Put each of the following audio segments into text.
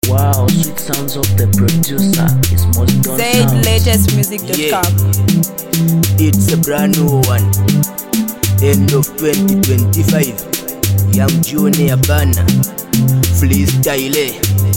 Wow, sweet sounds of the producer is most done. ZLatestmusic.com. It's a brand new one. End of 2025. Young Junior Banner. Freestyle.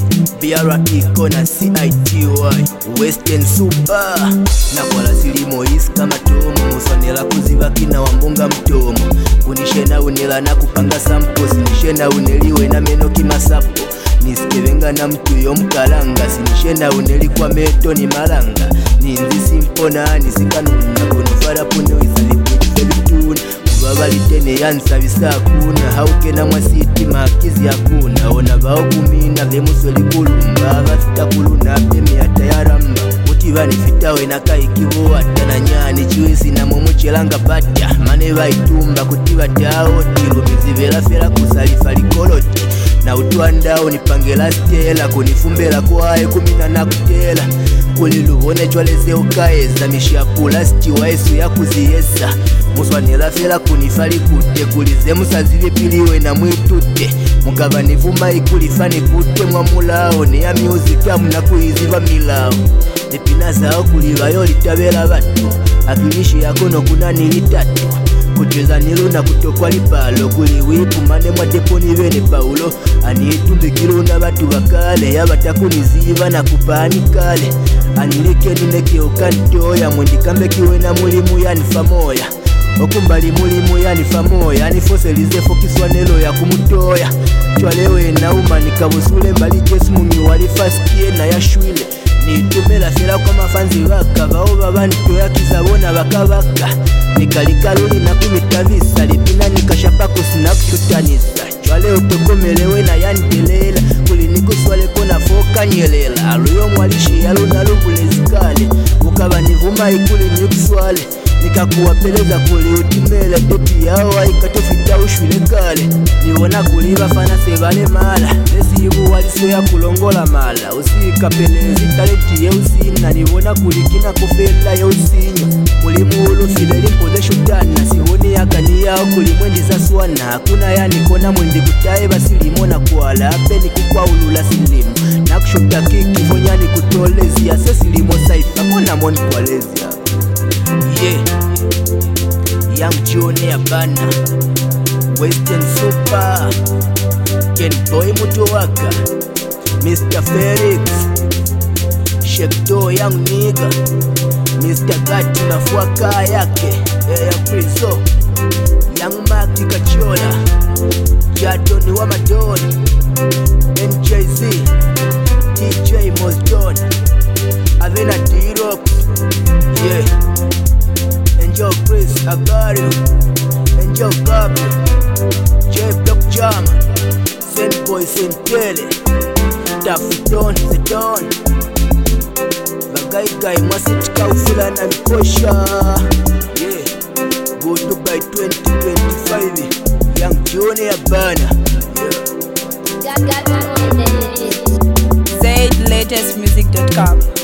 Biara Ikona CITY. Western Super. Nakwala silimo isi kama tomo. Musonela kuzibaki na wambunga mtomo. Kunishena unela na kupanga sampo. Sinishena uneliwe na meno kimasapo. Nisikevenga na mtu yo mkalanga. Sinishena uneli kwa meto ni malanga. Ninzi simpona nisikanuna. Kunufara pune wisalipituna. Kubabali tene yansa visakuna. Hauke na mwasiti makizi hakuna. Ona bao kumina vemusweli kulumba. Vasita kuluna pemi atayaramba. Utivani fitawe na kaikivo atana nyani. Chiwisi na momuchelanga patya. Mane vaitumba kutiva tao. Tilumizi vela fela kusalifa likoloti. Na utuandao nipangela stela. Kunifumbela kwae kumina na kutela. Kuliluvone chwaleze ukaeza. Mishapula stiwa esu ya kuziesa. Muswanela fela kunifali kute. Kulize musazili piliwe na mwitute. Mukava nivuma ikulifani kute. Mwamulao ni ya music ya muna kuiziva milao. Nipina zao kulivayo litabela batu. Akilishi yako no kuna nilitatu. Kucheza niluna kutokwa lipalo. Kuliwipu mane mwa depo nivene paulo. Aniitumbikilu na batu bakale. Yabatakuniziva na kupani kale. Anileke nineke ukantoya. Mwendikambe kiwe na mulimu ya nifamoya. Okumbali mulimu ya nifamoya. Anifoselize fokiswanelo ya kumutoya. Chwalewe na umanikabusule mbali jesu mungi walifasikie na ya shwile. Nitumela fela kwa mafanzi waka. Vao babani toya kizabona baka baka. Nikalikaluli na kumitavisa. Lipina nikashapako sina kushutanisa. Chwale utokomelewe na yandelela. Kuliniku swale kona foka nyelela. Aluyo mwalishi yalo na lubule zikale. Ukaba nivuma ikuli nikuswale. Nikakuwapeleza kuli utimele. Tepi yao haikatofita ushwile kale. Niwona kuliva fana sebale mala. Nesi hivu waliso ya kulongola mala. Usikapelezi talenti ye usina. Niwona kulikina kufela ya usinyo. Mulimu ulu fileli mpoze shutana. Siwoni ya kani yao kulimwendi za swana. Hakuna ya nikona mwendi kutae basilimo na kuala. Apeni kukwa ulula silimu. Na kushuta kiki fonyani kutolezi ya sesilimo saifa. Mona moni kwa lezi ya Young Junior Banner. Western Super. Ken Boy Mutuwaka. Mr. Felix. Shekto Young Nigga. Mr. Gatti na fuaka yake. Prizo. Young Mark Kachola. Jadoni wa Madoni. NJZ. DJ Mosdon. Avena D-Rock. Enjoy Chris Agario. Enjoy Gabriel. J-Block Jama. Saint Boy Saint Tele. Daffy Don Zedon. Bagaigai Masitika ufila na mkosha. Go to by 2025. Young Junior Banner. ZLatestmusic.com.